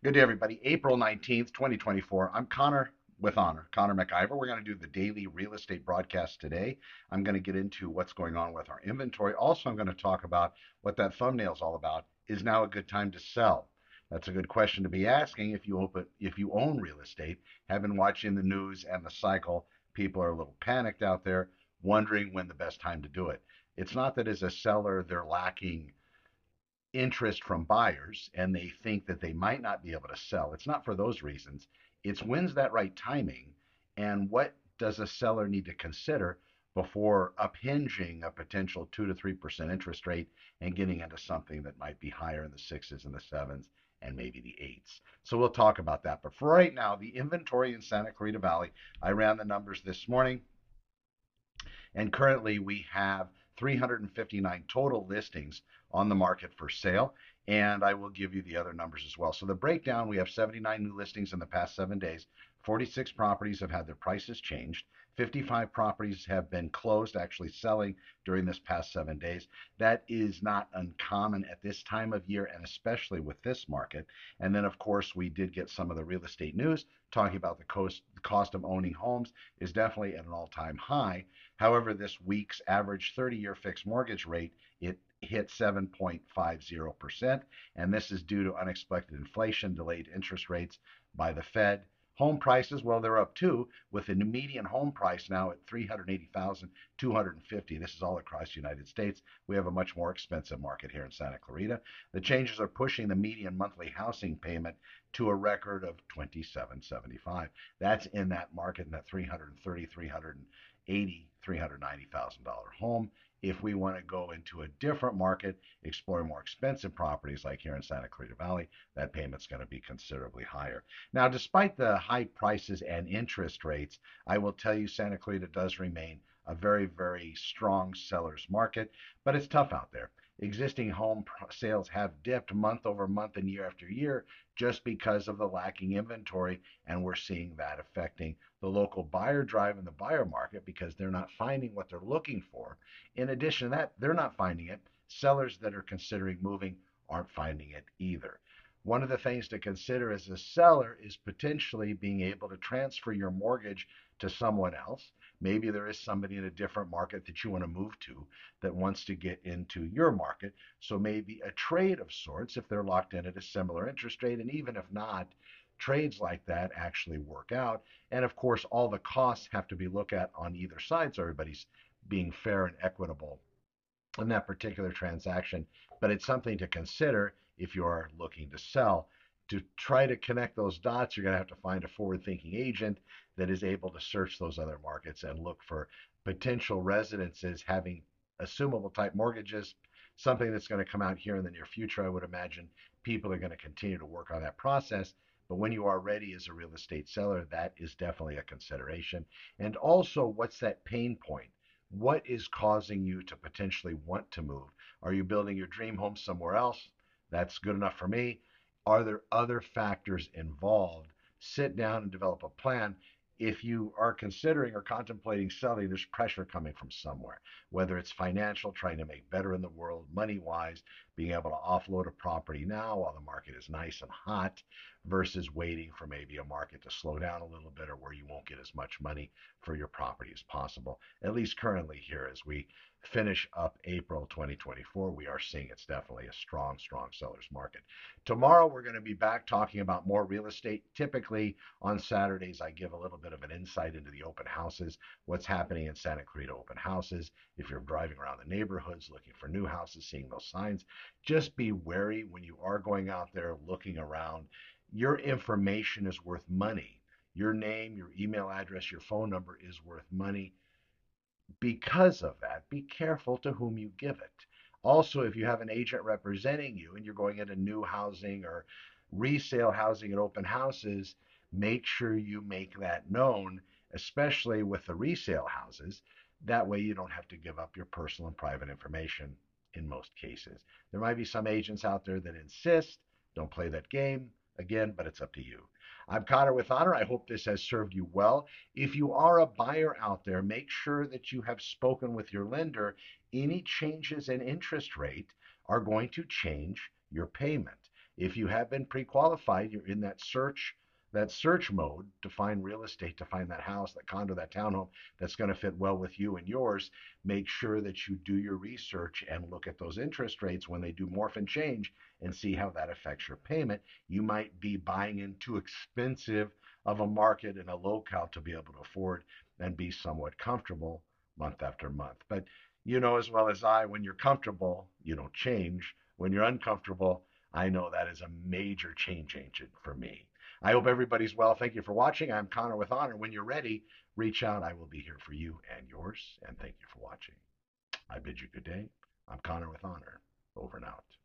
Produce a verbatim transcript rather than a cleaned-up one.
Good day, everybody. April nineteenth, twenty twenty-four. I'm Connor with Honor, Connor McIver. We're going to do the daily real estate broadcast today. I'm going to get into what's going on with our inventory. Also, I'm going to talk about what that thumbnail is all about. Is now a good time to sell? That's a good question to be asking if you open if you own real estate, have been watching the news and the cycle. People are a little panicked out there, wondering when the best time to do it. It's not that as a seller they're lacking interest from buyers and they think that they might not be able to sell. It's not for those reasons. It's when's that right timing and what does a seller need to consider before uphinging a potential two to three percent interest rate and getting into something that might be higher in the sixes and the sevens and maybe the eights. So we'll talk about that. But for right now, the inventory in Santa Clarita Valley, I ran the numbers this morning. And currently, we have three hundred fifty-nine total listings on the market for sale. And I will give you the other numbers as well. So the breakdown, we have seventy-nine new listings in the past seven days. forty-six properties have had their prices changed. fifty-five properties have been closed, actually selling during this past seven days. That is not uncommon at this time of year, and especially with this market. And then, of course, we did get some of the real estate news talking about the cost, the cost of owning homes is definitely at an all-time high. However, this week's average thirty-year fixed mortgage rate, it hit seven point five zero percent, and this is due to unexpected inflation, delayed interest rates by the Fed. Home prices, well, they're up too, with the median home price now at three hundred eighty thousand two hundred fifty dollars. This is all across the United States. We have a much more expensive market here in Santa Clarita. The changes are pushing the median monthly housing payment to a record of twenty-seven seventy-five. That's in that market in that three hundred thirty, three hundred eighty, three hundred ninety thousand dollar home. If we want to go into a different market, explore more expensive properties like here in Santa Clarita Valley, that payment's going to be considerably higher. Now, despite the high prices and interest rates, I will tell you Santa Clarita does remain a very, very strong seller's market, but it's tough out there. Existing home sales have dipped month over month and year after year just because of the lacking inventory, and we're seeing that affecting the local buyer drive in the buyer market because they're not finding what they're looking for. In addition to that, they're not finding it. Sellers that are considering moving aren't finding it either. One of the things to consider as a seller is potentially being able to transfer your mortgage to someone else. Maybe there is somebody in a different market that you want to move to that wants to get into your market. So maybe a trade of sorts if they're locked in at a similar interest rate. And even if not, trades like that actually work out. And of course, all the costs have to be looked at on either side so everybody's being fair and equitable in that particular transaction. But it's something to consider if you are looking to sell. To try to connect those dots, you're going to have to find a forward thinking agent that is able to search those other markets and look for potential residences having assumable type mortgages, something that's going to come out here in the near future. I would imagine people are going to continue to work on that process. But when you are ready as a real estate seller, that is definitely a consideration. And also, what's that pain point? What is causing you to potentially want to move? Are you building your dream home somewhere else? That's good enough for me. Are there other factors involved? Sit down and develop a plan. If you are considering or contemplating selling, there's pressure coming from somewhere, whether it's financial, trying to make better in the world, money wise, being able to offload a property now while the market is nice and hot, versus waiting for maybe a market to slow down a little bit or where you won't get as much money for your property as possible. At least currently here as we finish up April twenty twenty-four, we are seeing it's definitely a strong, strong seller's market. Tomorrow, we're going to be back talking about more real estate. Typically on Saturdays, I give a little bit of an insight into the open houses, what's happening in Santa Clarita open houses. If you're driving around the neighborhoods looking for new houses, seeing those signs, just be wary when you are going out there looking around. Your information is worth money. Your name, your email address, your phone number is worth money. Because of that, be careful to whom you give it. Also, if you have an agent representing you and you're going into new housing or resale housing at open houses, make sure you make that known, especially with the resale houses. That way you don't have to give up your personal and private information in most cases. There might be some agents out there that insist, don't play that game. Again, but it's up to you. I'm Connor with Honor. I hope this has served you well. If you are a buyer out there, make sure that you have spoken with your lender. Any changes in interest rate are going to change your payment. If you have been pre-qualified, you're in that search that search mode to find real estate, to find that house, that condo, that townhome that's going to fit well with you and yours. Make sure that you do your research and look at those interest rates when they do morph and change and see how that affects your payment. You might be buying in too expensive of a market in a locale to be able to afford and be somewhat comfortable month after month. But you know as well as I, when you're comfortable, you don't change. When you're uncomfortable, I know that is a major change agent for me. I hope everybody's well. Thank you for watching. I'm Connor with Honor. When you're ready, reach out. I will be here for you and yours. And thank you for watching. I bid you good day. I'm Connor with Honor. Over and out.